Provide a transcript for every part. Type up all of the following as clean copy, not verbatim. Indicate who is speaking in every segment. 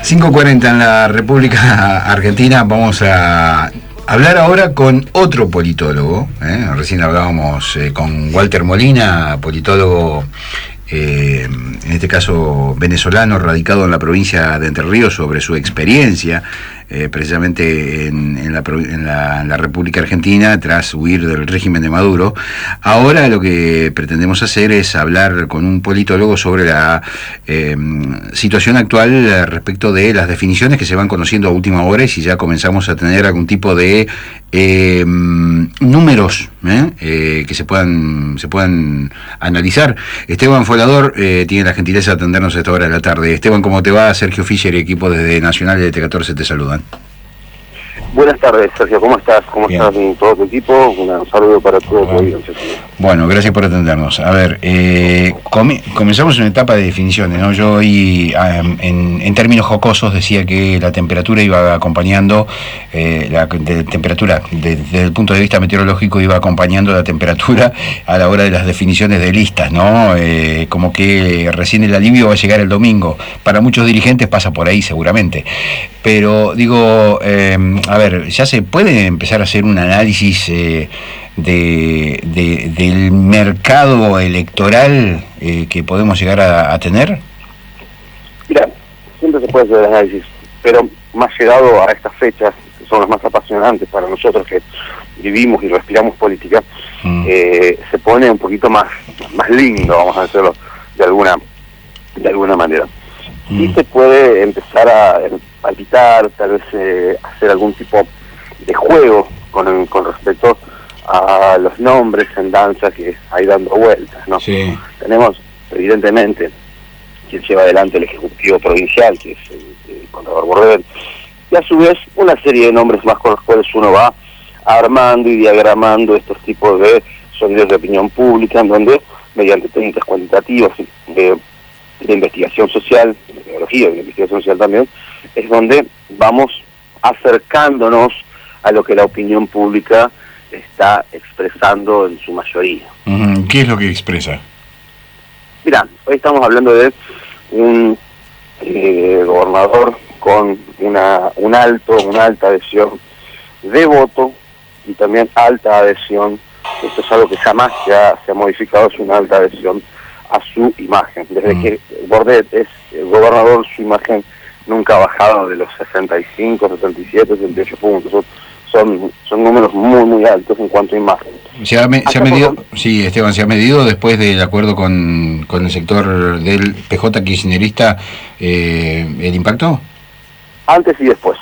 Speaker 1: 5:40 en la República Argentina. Vamos a hablar ahora con otro politólogo. Recién hablábamos con Walter Molina, politólogo, en este caso venezolano, radicado en la provincia de Entre Ríos, sobre su experiencia precisamente en la República Argentina tras huir del régimen de Maduro. Ahora lo que pretendemos hacer es hablar con un politólogo sobre la situación actual respecto de las definiciones que se van conociendo a última hora, y si ya comenzamos a tener algún tipo de números que se puedan analizar. Esteban Folador tiene la gentileza de atendernos a esta hora de la tarde. Esteban, ¿cómo te va? Sergio Fischer y equipo desde Nacional de T14 te saludan.
Speaker 2: Buenas tardes, Sergio, ¿cómo estás? ¿Cómo estás en todo tu equipo? Un saludo para todo tu audiencia.
Speaker 1: Bueno, gracias por atendernos. A ver, comenzamos una etapa de definiciones, ¿no? Yo hoy, en términos jocosos, decía que la temperatura iba acompañando, temperatura, desde el punto de vista meteorológico, iba acompañando la temperatura a la hora de las definiciones de listas, ¿no? Como que recién el alivio va a llegar el domingo. Para muchos dirigentes pasa por ahí seguramente. Pero digo, a ver, ¿ya se puede empezar a hacer un análisis del mercado electoral que podemos llegar a tener?
Speaker 2: Mira, siempre se puede hacer el análisis, pero más llegado a estas fechas, que son las más apasionantes para nosotros que vivimos y respiramos política, se pone un poquito más lindo, vamos a decirlo de alguna manera. Sí se puede empezar a palpitar, tal vez hacer algún tipo de juego con respecto a los nombres en danza que hay dando vueltas, ¿no? Sí. Tenemos, evidentemente, quien lleva adelante el Ejecutivo Provincial, que es el Contador Bordet, y a su vez una serie de nombres más con los cuales uno va armando y diagramando estos tipos de sondeos de opinión pública, en donde, mediante técnicas cuantitativas de investigación social, de tecnología, de investigación social también, es donde vamos acercándonos a lo que la opinión pública está expresando en su mayoría.
Speaker 1: ¿Qué es lo que expresa?
Speaker 2: Mirá, hoy estamos hablando de un gobernador con una alta adhesión de voto y también alta adhesión, esto es algo que jamás se ha modificado, es una alta adhesión a su imagen. Desde que Bordet es el gobernador, su imagen nunca ha bajado de los 65, 77, 78 puntos. Son números muy altos en cuanto a imagen. ¿Se ha medido,
Speaker 1: sí, Esteban, se ha medido después del acuerdo con el sector del PJ kirchnerista el impacto?
Speaker 2: Antes y después.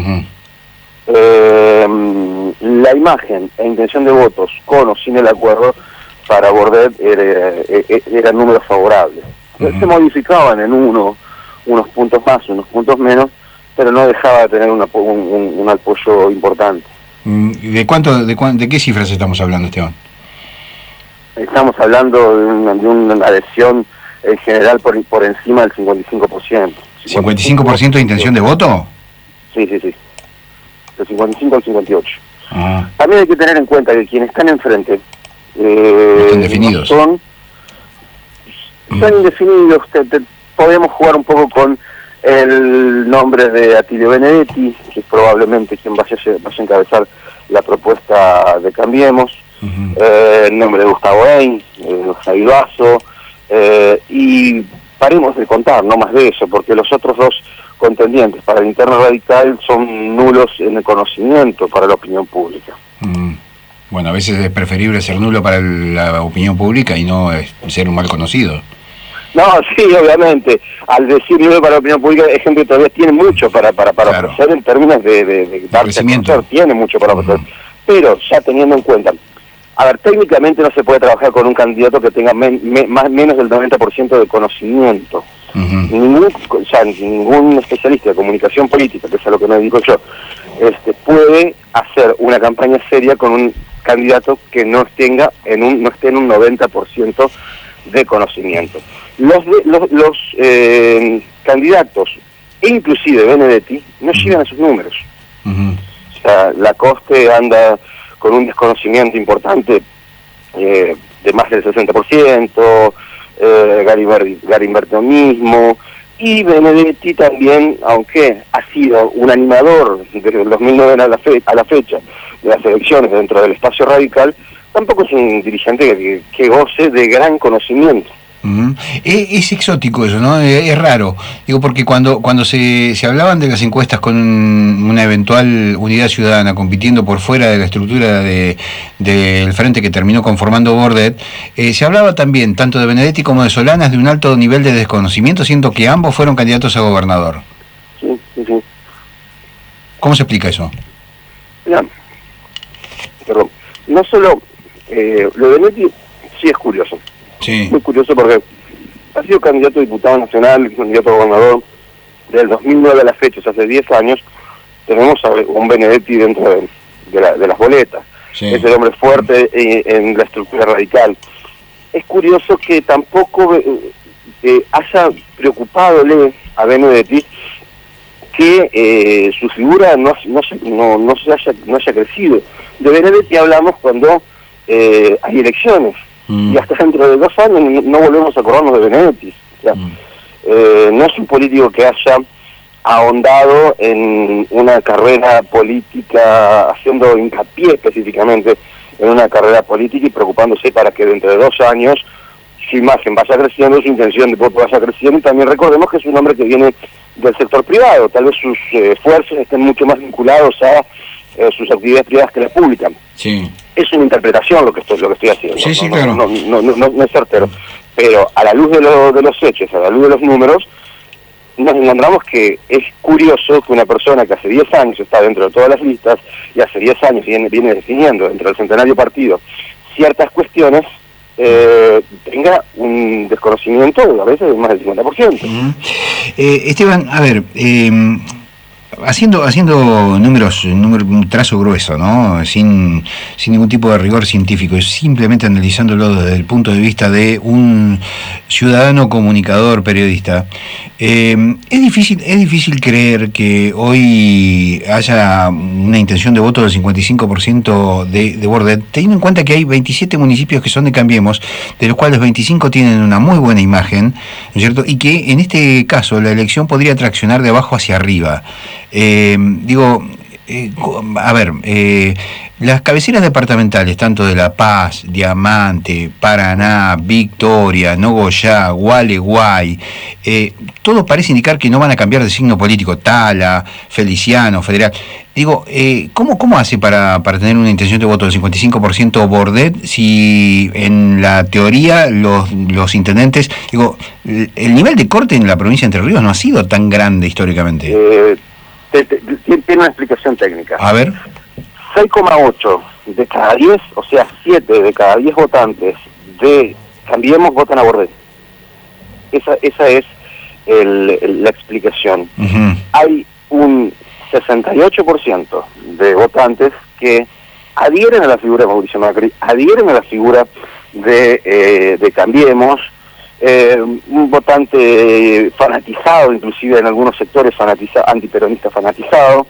Speaker 2: La imagen e intención de votos con o sin el acuerdo para Bordet eran números favorables. Se modificaban en unos puntos más, unos puntos menos, pero no dejaba de tener un apoyo importante.
Speaker 1: ¿De qué cifras estamos hablando, Esteban?
Speaker 2: Estamos hablando de una adhesión en general por encima del 55%.
Speaker 1: ¿55% de intención de voto?
Speaker 2: Sí. Del 55 al 58. También hay que tener en cuenta que quienes están enfrente
Speaker 1: están definidos.
Speaker 2: Son indefinidos. Podemos jugar un poco con el nombre de Atilio Benedetti, que es probablemente quien vaya a encabezar la propuesta de Cambiemos, el nombre de Gustavo Ein, Javier Basso, y paremos de contar, no más de eso, porque los otros dos contendientes para el interno radical son nulos en el conocimiento para la opinión pública.
Speaker 1: Bueno, a veces es preferible ser nulo para la opinión pública y no ser un mal conocido.
Speaker 2: No, sí, obviamente. Al decir nulo para la opinión pública, es gente que todavía tiene mucho para ofrecer en términos de darse a conocer, tiene mucho para ofrecer. Pero ya teniendo en cuenta, a ver, técnicamente no se puede trabajar con un candidato que tenga menos del 90% de conocimiento. Ningún especialista de comunicación política, que es a lo que me dedico yo, puede hacer una campaña seria con un candidato que no esté en un 90% de conocimiento. Los candidatos, e inclusive Benedetti, no llegan a sus números. O sea, Lacoste anda con un desconocimiento importante de más del 60%, Garimberto mismo, Y Benedetti también, aunque ha sido un animador desde el 2009 a la fecha de las elecciones dentro del espacio radical, tampoco es un dirigente que goce de gran conocimiento.
Speaker 1: Es exótico eso, ¿no? Es raro. Digo, porque cuando se hablaban de las encuestas con una eventual unidad ciudadana compitiendo por fuera de la estructura del frente que terminó conformando Bordet, se hablaba también, tanto de Benedetti como de Solanas, de un alto nivel de desconocimiento, siendo que ambos fueron candidatos a gobernador.
Speaker 2: Sí, sí, sí.
Speaker 1: ¿Cómo se explica eso?
Speaker 2: Mira, perdón. No solo lo de Benedetti sí es curioso.
Speaker 1: Sí.
Speaker 2: Muy curioso porque ha sido candidato a diputado nacional, candidato a gobernador del 2009 a la fecha, o sea, hace 10 años, tenemos a un Benedetti dentro de las boletas. Sí. Es el hombre fuerte en la estructura radical. Es curioso que tampoco haya preocupadole a Benedetti que su figura no haya crecido. De Benedetti hablamos cuando hay elecciones. Y hasta dentro de 2 años no volvemos a acordarnos de Benedetti. O sea, no es un político que haya ahondado en una carrera política, haciendo hincapié específicamente en una carrera política y preocupándose para que dentro de 2 años su imagen vaya creciendo, su intención de voto vaya creciendo. Y también recordemos que es un hombre que viene del sector privado, tal vez sus esfuerzos estén mucho más vinculados a sus actividades privadas que la pública. Sí. Es una interpretación lo que estoy haciendo.
Speaker 1: Sí, sí, claro.
Speaker 2: No es certero. Pero a la luz de los hechos, a la luz de los números, nos encontramos que es curioso que una persona que hace 10 años está dentro de todas las listas y hace 10 años viene definiendo dentro del centenario partido ciertas cuestiones, tenga un desconocimiento a veces de más del 50%.
Speaker 1: Esteban, a ver, haciendo números, un trazo grueso, ¿no? Sin ningún tipo de rigor científico, simplemente analizándolo desde el punto de vista de un ciudadano comunicador, periodista, es difícil creer que hoy haya una intención de voto del 55% de Bordet, teniendo en cuenta que hay 27 municipios que son de Cambiemos, de los cuales 25 tienen una muy buena imagen, ¿no es cierto? Y que en este caso la elección podría traccionar de abajo hacia arriba. Las cabeceras departamentales, tanto de La Paz, Diamante, Paraná, Victoria, Nogoyá, Gualeguay, todo parece indicar que no van a cambiar de signo político, Tala, Feliciano, Federal. ¿Cómo hace para tener una intención de voto del 55% Bordet si en la teoría los intendentes, el nivel de corte en la provincia de Entre Ríos no ha sido tan grande históricamente?
Speaker 2: Tiene una explicación técnica.
Speaker 1: A ver.
Speaker 2: 6,8 de cada 10, o sea, 7 de cada 10 votantes de Cambiemos votan a Bordet. Esa es la explicación. Uh-huh. Hay un 68% de votantes que adhieren a la figura de Mauricio Macri, adhieren a la figura de Cambiemos, un votante fanatizado, inclusive en algunos sectores antiperonista fanatizado,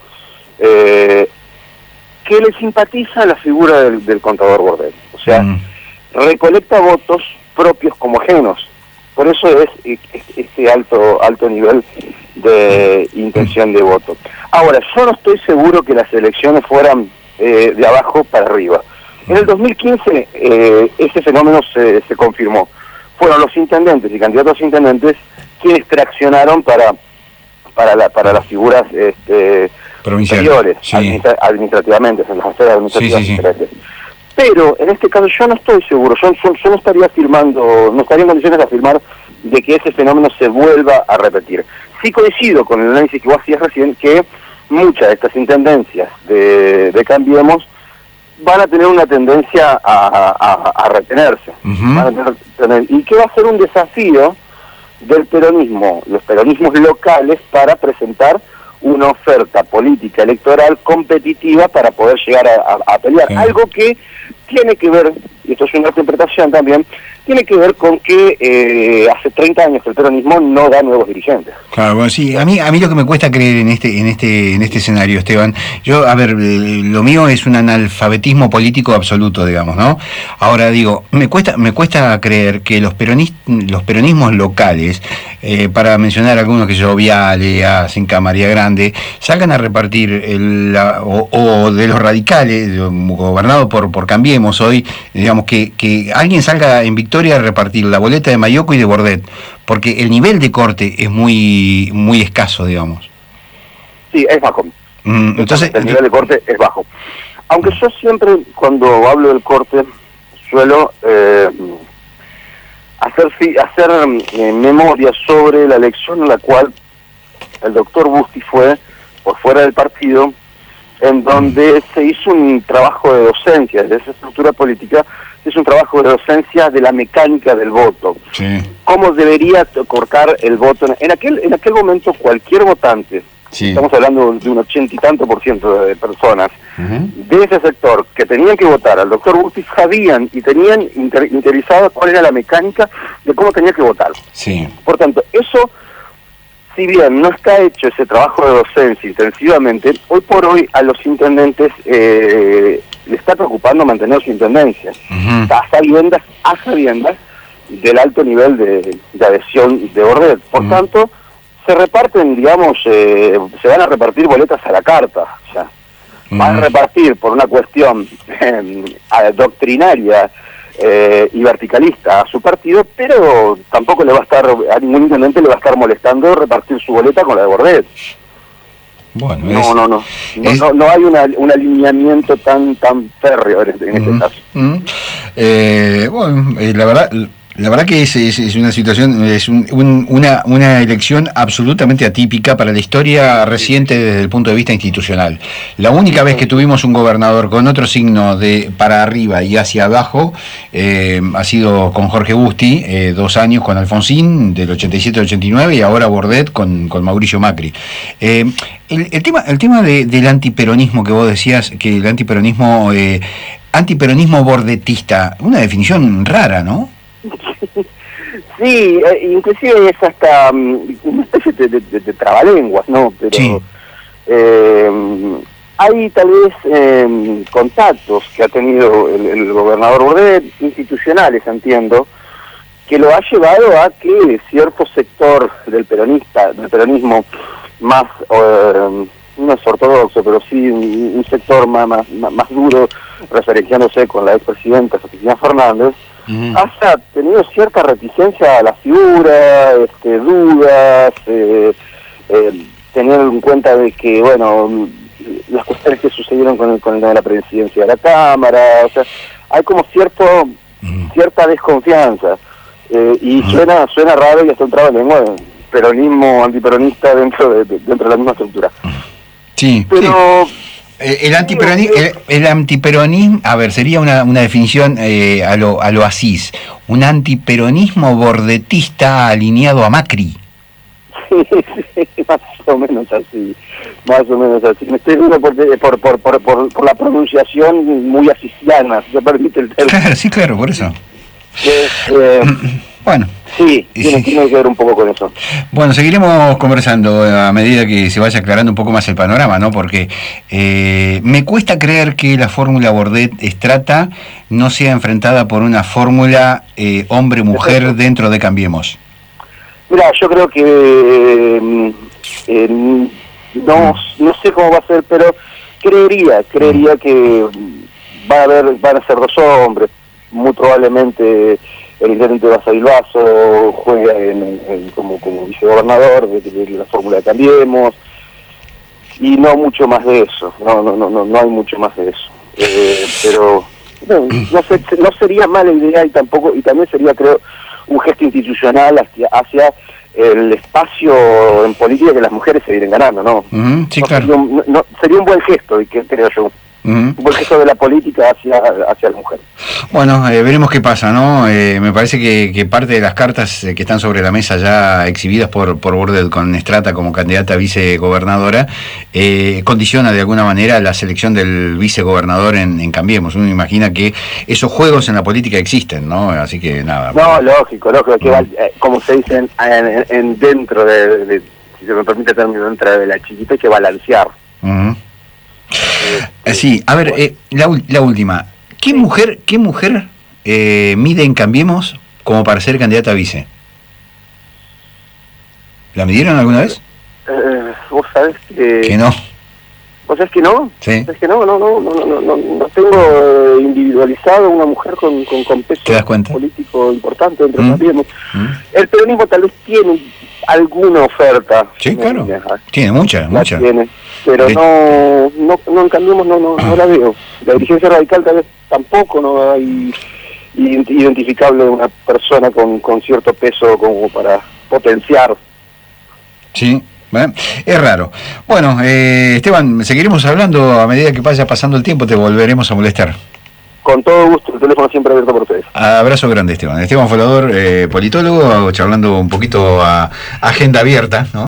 Speaker 2: que le simpatiza la figura del contador Bordet. O sea, recolecta votos propios como ajenos. Por eso es este alto nivel de intención de voto. Ahora, yo no estoy seguro que las elecciones fueran de abajo para arriba. En el 2015 ese fenómeno se confirmó. Fueron los intendentes y candidatos a intendentes quienes traccionaron para las figuras superiores, sí, administrativamente, en las esferas administrativas diferentes. Sí. Pero en este caso yo no estoy seguro, yo no estaría en condiciones de afirmar de que ese fenómeno se vuelva a repetir. Sí coincido con el análisis que vos hacías recién, que muchas de estas intendencias de Cambiemos van a tener una tendencia a retenerse. Uh-huh. Y que va a ser un desafío del peronismo, los peronismos locales, para presentar una oferta política electoral competitiva para poder llegar a pelear. Sí. Algo que tiene que ver y esto es una interpretación también, tiene que ver con que hace 30 años que el peronismo no da nuevos dirigentes.
Speaker 1: Claro, bueno, sí, a mí lo que me cuesta creer en este escenario, Esteban, yo, a ver, lo mío es un analfabetismo político absoluto, digamos, ¿no? Ahora digo, me cuesta creer que los peronismos locales, para mencionar algunos que yo, Viale, Asenca, María Grande, salgan a repartir o de los radicales, gobernado por Cambiemos hoy, digamos, que alguien salga en victoria a repartir la boleta de Mayoco y de Bordet, porque el nivel de corte es muy escaso, digamos.
Speaker 2: Sí, es bajo.
Speaker 1: Entonces
Speaker 2: el nivel de corte es bajo. Aunque yo siempre, cuando hablo del corte, suelo hacer memoria sobre la elección en la cual el doctor Busti fue por fuera del partido, en donde se hizo un trabajo de docencia de esa estructura política. Es un trabajo de docencia de la mecánica del voto.
Speaker 1: Sí.
Speaker 2: Cómo debería cortar el voto. En aquel momento cualquier votante, sí, estamos hablando de un 80 y tanto % de personas, de ese sector que tenían que votar al doctor Busti, sabían y tenían interiorizado cuál era la mecánica de cómo tenía que votar.
Speaker 1: Sí.
Speaker 2: Por tanto, eso, si bien no está hecho ese trabajo de docencia intensivamente, hoy por hoy a los intendentes le está preocupando mantener su intendencia, a sabiendas del alto nivel de adhesión de Bordet. Por tanto, se reparten, digamos, se van a repartir boletas a la carta. O sea, van a repartir por una cuestión doctrinaria y verticalista a su partido, pero tampoco a ningún intendente le va a estar molestando repartir su boleta con la de Bordet.
Speaker 1: Bueno,
Speaker 2: no hay un alineamiento tan férreo en este caso.
Speaker 1: Bueno, la verdad que es una situación, es una elección absolutamente atípica para la historia reciente desde el punto de vista institucional. La única vez que tuvimos un gobernador con otro signo de para arriba y hacia abajo ha sido con Jorge Busti, 2 años con Alfonsín, del 87 al 89, y ahora Bordet con Mauricio Macri. El tema del antiperonismo que vos decías, que el antiperonismo bordetista, una definición rara, ¿no?
Speaker 2: Sí, inclusive es hasta una especie de trabalenguas, ¿no? Pero sí, hay tal vez contactos que ha tenido el gobernador Bordet, institucionales, entiendo, que lo ha llevado a que cierto sector del peronismo más, no es ortodoxo, pero sí un sector más duro, referenciándose con la expresidenta Cristina Fernández, haya tenido cierta reticencia a la figura, dudas, teniendo en cuenta de que, bueno, las cuestiones que sucedieron con el tema de la presidencia de la Cámara, o sea, hay como cierta desconfianza, y suena raro y hasta un trabalengua, peronismo, antiperonista dentro de la misma estructura.
Speaker 1: Sí, pero... Sí. El antiperonismo, a ver, sería una definición a lo Asís, un antiperonismo bordetista alineado a Macri.
Speaker 2: Sí, más o menos así. Me estoy viendo por la pronunciación muy asisiana, si se permite el término.
Speaker 1: Claro, sí, claro, por eso. Bueno.
Speaker 2: Sí, tiene que ver un poco con eso.
Speaker 1: Bueno, seguiremos conversando a medida que se vaya aclarando un poco más el panorama, ¿no? Porque me cuesta creer que la fórmula Bordet-Estrata no sea enfrentada por una fórmula hombre-mujer dentro de Cambiemos.
Speaker 2: Mira, yo creo que no sé cómo va a ser, pero creería que van a ser 2 hombres, muy probablemente. El intendente de Basavilbaso juega como vicegobernador de la fórmula de Cambiemos, y no mucho más de eso, no hay mucho más de eso. Pero no sería mala idea, y también sería, creo, un gesto institucional hacia el espacio en política que las mujeres se vienen ganando, ¿no?
Speaker 1: Sí, claro.
Speaker 2: Sería un buen gesto, y que creo yo. Porque eso de la política hacia la mujer.
Speaker 1: Bueno, veremos qué pasa, ¿no? Me parece que parte de las cartas que están sobre la mesa ya exhibidas por Burdett con Estrata como candidata a vicegobernadora, condiciona de alguna manera la selección del vicegobernador en Cambiemos. Uno imagina que esos juegos en la política existen, ¿no? Así que nada.
Speaker 2: No, lógico, que como se dice en dentro de, si se me permite el término, dentro de la chiquita hay que balancear.
Speaker 1: Sí, a ver, la última. ¿Qué mujer mide en Cambiemos como para ser candidata a vice? ¿La midieron alguna vez?
Speaker 2: Vos sabés
Speaker 1: que no.
Speaker 2: ¿Vos sabés que no?
Speaker 1: Sí.
Speaker 2: ¿Sabés que no tengo individualizado una mujer con peso político importante dentro de Cambiemos. El peronismo tal vez tiene alguna oferta.
Speaker 1: Sí, claro. Tiene mucha.
Speaker 2: Tiene, pero no en Cambiemos no la veo. La dirigencia radical tal vez tampoco no hay identificable una persona con cierto peso como para potenciar.
Speaker 1: Sí. Es raro. Bueno, Esteban, seguiremos hablando a medida que vaya pasando el tiempo, te volveremos a molestar.
Speaker 2: Con todo gusto, el teléfono siempre abierto por ustedes.
Speaker 1: Abrazo grande, Esteban. Esteban Folador, politólogo, charlando un poquito a agenda abierta, ¿no?